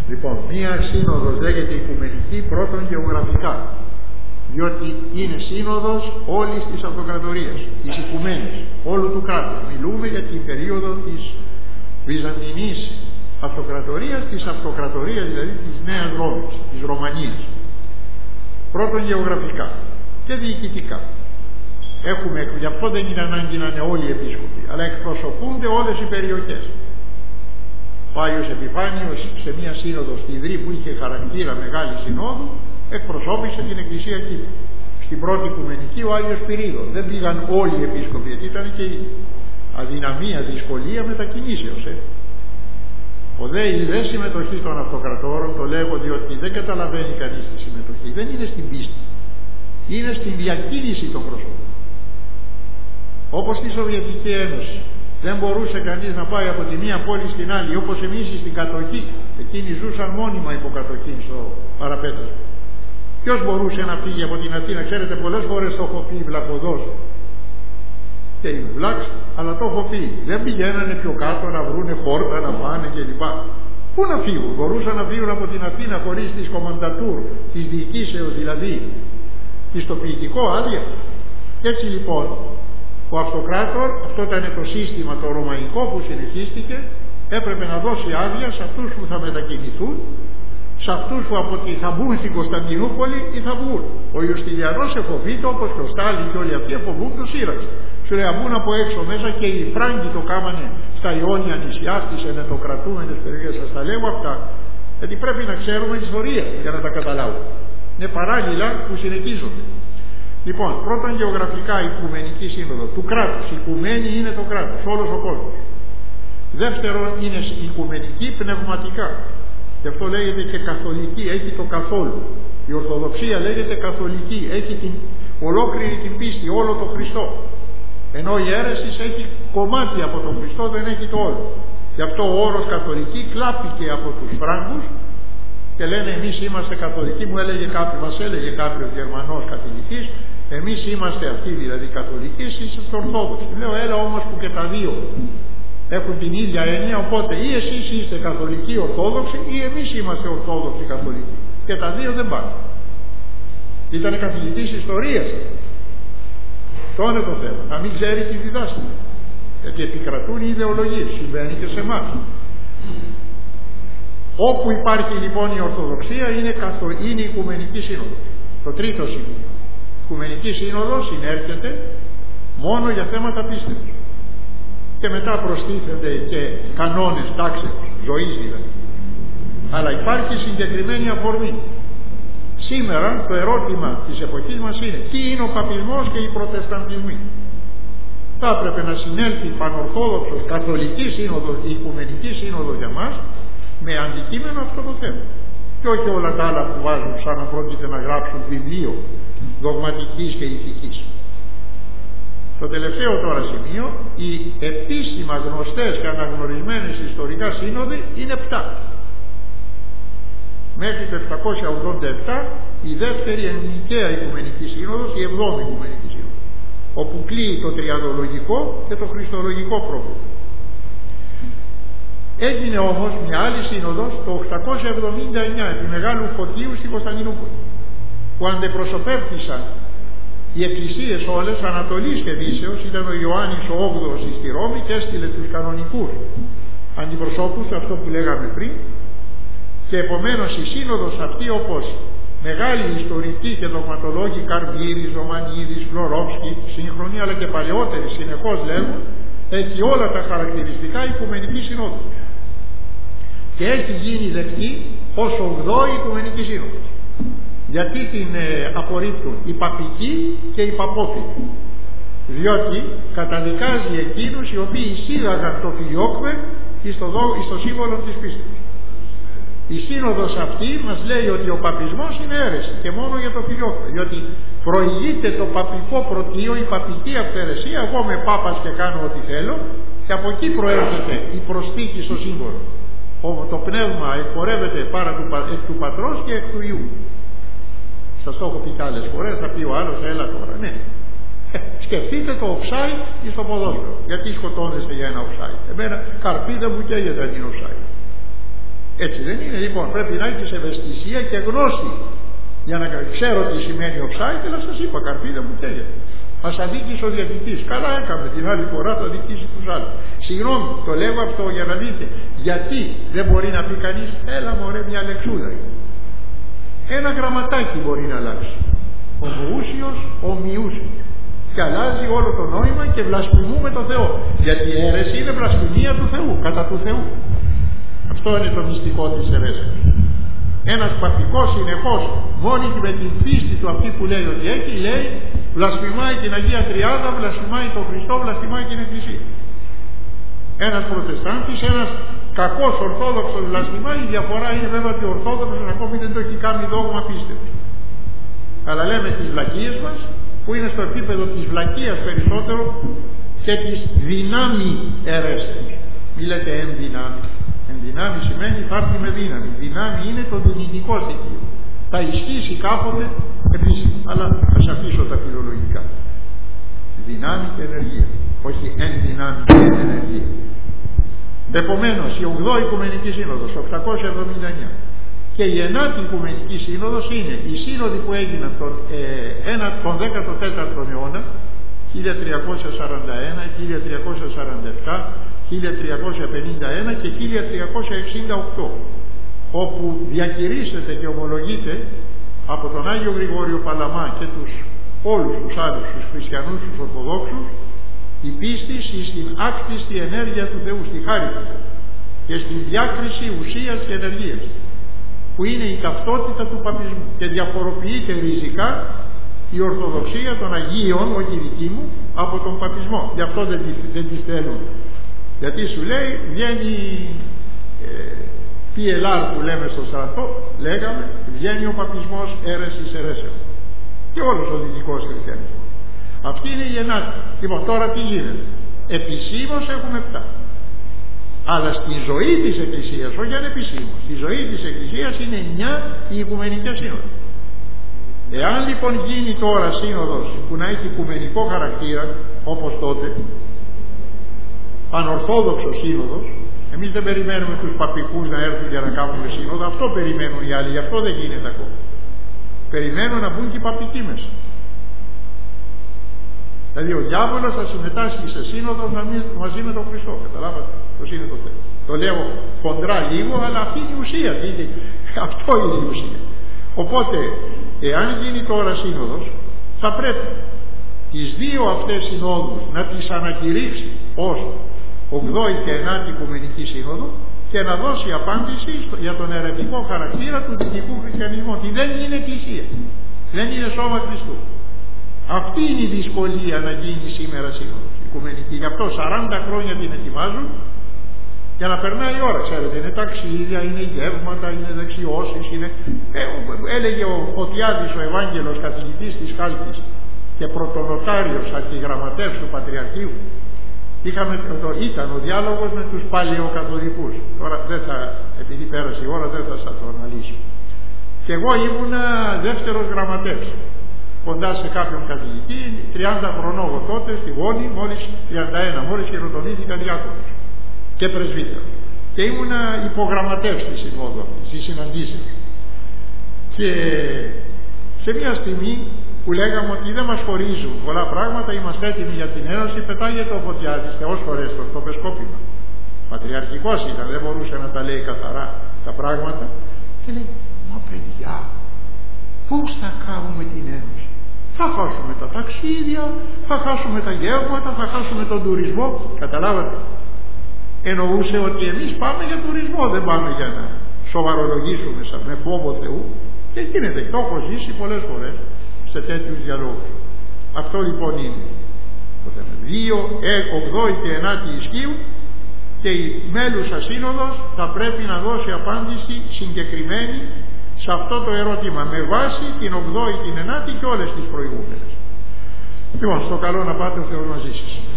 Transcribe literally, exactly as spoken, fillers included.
Λοιπόν, μία σύνοδος λέγεται οικουμενική πρώτον γεωγραφικά, διότι είναι σύνοδος όλης της αυτοκρατορίας, της οικουμένης, όλου του κράτους. Μιλούμε για την περίοδο της Βυζαντινής αυτοκρατορίας, της αυτοκρατορίας δηλαδή της Νέας Ρώμης, της Ρωμανίας. Πρώτον γεωγραφικά και διοικητικά. Έχουμε, γι' αυτό δεν είναι ανάγκη να είναι όλοι οι επίσκοποι, αλλά εκπροσωπούνται όλες οι περιοχές. Ο Άγιος Επιφάνιος σε μία σύνοδο στη Ιδρύ που είχε χαρακτήρα μεγάλη συνόδου εκπροσώπησε την Εκκλησία εκεί. Στην πρώτη οικουμενική ο Άγιος Πυρίδων. Δεν πήγαν όλοι οι επίσκοποι, γιατί ήταν και η αδυναμία, δυσκολία μετακινήσεως. Ε. Ο δε η δε συμμετοχή των αυτοκρατόρων, το λέγω διότι δεν καταλαβαίνει κανείς τη συμμετοχή, δεν είναι στην πίστη, είναι στην διακίνηση των προσώπων. Όπως στη Σοβιετική Ένωση δεν μπορούσε κανείς να πάει από τη μία πόλη στην άλλη, όπως εμείς στην κατοχή. Εκείνοι ζούσαν μόνιμα υποκατοχή στο παραπέτασμα. Ποιος μπορούσε να φύγει από την Αθήνα? Ξέρετε, πολλές φορές το έχω πει βλακωδός και οι βλάξ, αλλά το έχω πει. Δεν πηγαίνανε πιο κάτω να βρούνε χόρτα, να πάνε κλπ. Πού να φύγουν? Μπορούσαν να φύγουν από την Αθήνα χωρίς τις κομμαντατούρ, της διοικήσεως δηλαδή, πιστοποιητικό άδεια. Και έτσι λοιπόν ο αυτοκράτορ, αυτό ήταν το σύστημα το ρωμαϊκό που συνεχίστηκε, έπρεπε να δώσει άδεια σε αυτούς που θα μετακινηθούν, σε αυτούς που από ότι θα μπουν στην Κωνσταντινούπολη ή θα βγουν. Ο Ιουστινιανός εφοβείται, όπως και ο Στάλιν και όλοι αυτοί εφοβούν το σύραξη. Σου λέει, μπουν από έξω μέσα, και οι Φράγκοι το κάμανε στα Ιόνια νησιά, στις ενετοκρατούμενες περιοχές. Σας τα λέω αυτά, γιατί πρέπει να ξέρουμε ιστορία για να τα καταλάβουμε. Είναι παράλληλα που συνεχίζονται. Λοιπόν, πρώτον γεωγραφικά οικουμενική σύνοδο του κράτους. Οικουμένη είναι το κράτος, όλος ο κόσμος. Δεύτερον είναι οικουμενική πνευματικά. Γι' αυτό λέγεται και καθολική, έχει το καθόλου. Η Ορθοδοξία λέγεται καθολική, έχει την ολόκληρη την πίστη, όλο το Χριστό. Ενώ η αίρεση έχει κομμάτι από τον Χριστό, δεν έχει το όλο. Γι' αυτό ο όρος καθολική κλάπηκε από τους Φράγκους και λένε εμείς είμαστε καθολικοί. Μου έλεγε κάποιος, μας έλεγε κάποιος Γερμανός καθολικής, εμείς είμαστε αυτοί δηλαδή καθολικοί, εσείς είστε Ορθόδοξοι. Λέω, έλα όμως που και τα δύο έχουν την ίδια έννοια, οπότε ή εσείς είστε καθολικοί Ορθόδοξοι ή εμείς είμαστε Ορθόδοξοι καθολικοί. Και τα δύο δεν πάνε. Ήταν καθηγητής ιστορίας. Αυτό είναι το θέμα. Να μην ξέρει τι διδάσκει. Γιατί επικρατούν οι ιδεολογίες. Συμβαίνει και σε εμάς. Όπου υπάρχει λοιπόν η Ορθοδοξία είναι, καθο... είναι η Οικουμενική Σύνοδος. Το τρίτο σημείο. Η Οικουμενική Σύνοδος συνέρχεται μόνο για θέματα πίστεως. Και μετά προστίθενται και κανόνες, τάξεις, ζωής δηλαδή. Αλλά υπάρχει συγκεκριμένη αφορμή. Σήμερα το ερώτημα της εποχής μας είναι τι είναι ο παπισμός και οι προτεσταντισμοί. Θα έπρεπε να συνέλθει πανορθόδοξος καθολική σύνοδος, η Οικουμενική Σύνοδος για μας, με αντικείμενο αυτό το θέμα. Και όχι όλα τα άλλα που βάζουν σαν να πρόκειται να γράψουν βιβλίο δογματικής και ηθικής. Το τελευταίο τώρα σημείο, οι επίσημα γνωστές και αναγνωρισμένες ιστορικά σύνοδοι είναι επτά. Μέχρι το επτακόσια ογδόντα επτά η δεύτερη ελληνικαία Οικουμενική Σύνοδος, η εβδόμη Οικουμενική Σύνοδος, όπου κλείει το τριαδολογικό και το χριστολογικό πρόβλημα. Έγινε όμως μια άλλη σύνοδος το οκτακόσια εβδομήντα εννιά επί Μεγάλου Φωτίου στην Κωνσταντινούπολη, που αντεπροσωπεύτησαν οι εκκλησίες όλες Ανατολής και Δύσεως. Ήταν ο Ιωάννης ο όγδοος στη Ρώμη και έστειλε τους κανονικούς αντιπροσώπους, αυτό που λέγαμε πριν, και επομένως η σύνοδος αυτή, όπως μεγάλοι ιστορικοί και δογματολόγοι Καρβίρης, Ρωμανίδης, Φλωρόφσκι, σύγχρονοι αλλά και παλαιότεροι συνεχώς λέγουν, έχει όλα τα χαρακτηριστικά Οικουμενική Συνόδου και έχει γίνει δεκτή ως ογδόη Οικουμενική Σύνοδος. Γιατί την ε, απορρίπτουν οι παπικοί και οι παπόφιλοι? Διότι καταδικάζει εκείνους οι οποίοι εισήγαγαν το φιλιόκμε στο, στο σύμβολο της πίστης. Η σύνοδος αυτή μας λέει ότι ο παπισμός είναι αίρεση και μόνο για το φιλιόκμε, διότι προηγείται το παπικό πρωτείο, η παπική αυθαιρεσία. Εγώ είμαι πάπας και κάνω ό,τι θέλω, και από εκεί προέρχεται η προσθήκη στο σύμβολο. Το πνεύμα εκπορεύεται πάρα του, εκ του πατρός και εκ του Υιού. Σας το έχω πει κι άλλες φορές, θα πει ο άλλος, έλα τώρα, ναι. Ε, σκεφτείτε το offside ή στο ποδόσφαιρο. Γιατί σκοτώνεστε για ένα offside? Εμένα καρπί δεν μου καίγεται αν είναι offside. Έτσι δεν είναι? Λοιπόν, πρέπει να έχεις ευαισθησία και γνώση για να ξέρω τι σημαίνει offside, αλλά σας είπα, καρπίδα μου καίγεται. Μας αδίκησε ο διαιτητής. Καλά έκαμε, την άλλη φορά το αδικήσει τους άλλους. Συγγνώμη, το λέω αυτό για να δείτε. Γιατί δεν μπορεί να πει κανείς, έλα μωρέ μια λεξούδα. Ένα γραμματάκι μπορεί να αλλάξει. Ο μουούσιος, ο μειούσιος. Και αλλάζει όλο το νόημα και βλασφημούμε τον Θεό. Γιατί η αίρεση είναι βλασφημία του Θεού, κατά του Θεού. Αυτό είναι το μυστικό της αιρέσεως. Ένας παπικός συνεχώς, μόνη με την πίστη του αυτή που λέει ότι έχει, λέει βλασφημάει την Αγία Τριάδα, βλασφημάει τον Χριστό, βλασφημάει την Εκκλησία. Ένας προτεστάντης, ένας κακός ορθόδοξος βλασφημάει. Η διαφορά είναι βέβαια ότι ο ορθόδοξος ακόμη δεν το έχει κάνει δόγμα πίστευση. Αλλά λέμε τις βλακίες μας, που είναι στο επίπεδο της βλακείας περισσότερο και της δυνάμει αιρέσεως. Μη λέτε εν δυνάμει. Εν δυνάμει σημαίνει υπάρχει με δύναμη. Δυνάμει είναι το δυνητικό στοιχείο. Θα ισχύσει κάποτε επίσημα. Αλλά ας αφήσω τα φιλολογικά. Δυνάμει και ενεργεία. Όχι εν δυνάμει και ενεργεία. Επομένως η ογδόη Οικουμενική Σύνοδος οκτακόσια εβδομήντα εννιά και η ενάτη Οικουμενική Σύνοδος είναι οι σύνοδοι που έγιναν τον, ε, τον δέκατο τέταρτο αιώνα, χίλια τριακόσια σαράντα ένα, χίλια τριακόσια σαράντα επτά, χίλια τριακόσια πενήντα ένα και χίλια τριακόσια εξήντα οκτώ, όπου διακηρύσσεται και ομολογείται από τον Άγιο Γρηγόριο Παλαμά και τους, όλους τους άλλους, τους χριστιανούς, τους Ορθοδόξους, η πίστη στην άκτιστη ενέργεια του Θεού, στη χάρη του Θεού και στην διάκριση ουσίας και ενεργείας, που είναι η ταυτότητα του παπισμού και διαφοροποιείται ριζικά η Ορθοδοξία των Αγίων, όχι η δική μου, από τον παπισμό. Γι' αυτό δεν τη, δεν τη θέλουν. Γιατί σου λέει, βγαίνει ε, πι ελ αρ που λέμε στο στρατό, λέγαμε, βγαίνει ο παπισμός αίρεσης αιρέσεων. Και όλος ο δυτικός χριστιανισμός. Αυτή είναι η ενάτη. Λοιπόν, τώρα τι γίνεται? Επισήμως έχουμε επτά. Αλλά στη ζωή της Εκκλησίας, όχι ανεπισήμως, στη ζωή της Εκκλησίας είναι εννιά οι Οικουμενικές Σύνοδοι. Εάν λοιπόν γίνει τώρα σύνοδος που να έχει οικουμενικό χαρακτήρα, όπως τότε, πανορθόδοξο σύνοδος, εμείς δεν περιμένουμε τους παπικούς να έρθουν για να κάνουμε σύνοδο, αυτό περιμένουν οι άλλοι, γι' αυτό δεν γίνεται ακόμα. Περιμένουν να μπουν και οι παπικοί μέσα. Δηλαδή ο διάβολος θα συμμετάσχει σε σύνοδο μαζί με τον Χριστό. Καταλάβατε πώς είναι το θέμα? Το λέω χοντρά λίγο, αλλά αυτή είναι η ουσία. Είναι, αυτό είναι η ουσία. Οπότε, εάν γίνει τώρα σύνοδος, θα πρέπει τις δύο αυτές συνόδους να τις ανακηρύξει ως ογδόη και ενάτη Οικουμενική Σύνοδο και να δώσει απάντηση για τον αιρετικό χαρακτήρα του δυτικού χριστιανισμού. Ότι δεν είναι εκκλησία, δεν είναι σώμα Χριστού. Αυτή είναι η δυσκολία να γίνει σήμερα σύνοδος οικουμενική. Γι' αυτό σαράντα χρόνια την ετοιμάζουν για να περνάει η ώρα. Ξέρετε, είναι ταξίδια, είναι γεύματα, είναι δεξιώσεις, είναι... Ε, έλεγε ο Φωτιάδης, ο Ευάγγελος, καθηγητής της Χάλκης και πρωτονοτάριος αρχιγραμματεύς του Πατριαρχείου. Είχαμε, το, ήταν ο διάλογος με τους παλαιοκαθολικούς. Τώρα δεν θα, επειδή πέρασε η ώρα, δεν θα σας το αναλύσω. Και εγώ ήμουνα δεύτερος γραμματεύς κοντά σε κάποιον καθηγητή, τριάντα χρονών τότε στη Βόνη, μόλις τριάντα ένα, μόλις χειροτονήθηκα διάκονος και πρεσβύτερος. Και ήμουνα υπογραμματεύς στη συνόδο αυτή, στη συναντήση. Και σε μια στιγμή που λέγαμε ότι δεν μας χωρίζουν πολλά πράγματα, είμαστε έτοιμοι για την Ένωση, πετάγεται ο Φωτιάδης Θεός χωρέστος στο πεσκόπημα. Πατριαρχικός ήταν, δεν μπορούσε να τα λέει καθαρά τα πράγματα. Και λέει, μα παιδιά, πώς θα κάνουμε την Ένωση? Θα χάσουμε τα ταξίδια, θα χάσουμε τα γεύματα, θα χάσουμε τον τουρισμό. Καταλάβατε? Εννοούσε ότι εμείς πάμε για τουρισμό, δεν πάμε για να σοβαρολογήσουμε με φόβο Θεού. Και γίνεται, το έχω ζήσει πολλές φορές σε τέτοιους διαλόγους. Αυτό λοιπόν είναι. Δύο, ογδόη και ενάτη ισχύουν και η μέλουσα σύνοδος θα πρέπει να δώσει απάντηση συγκεκριμένη σε αυτό το ερώτημα με βάση την ογδόη, την ενάτη και όλες τις προηγούμενες. Λοιπόν, στο καλό να πάτε, ο Θεός μαζί σας.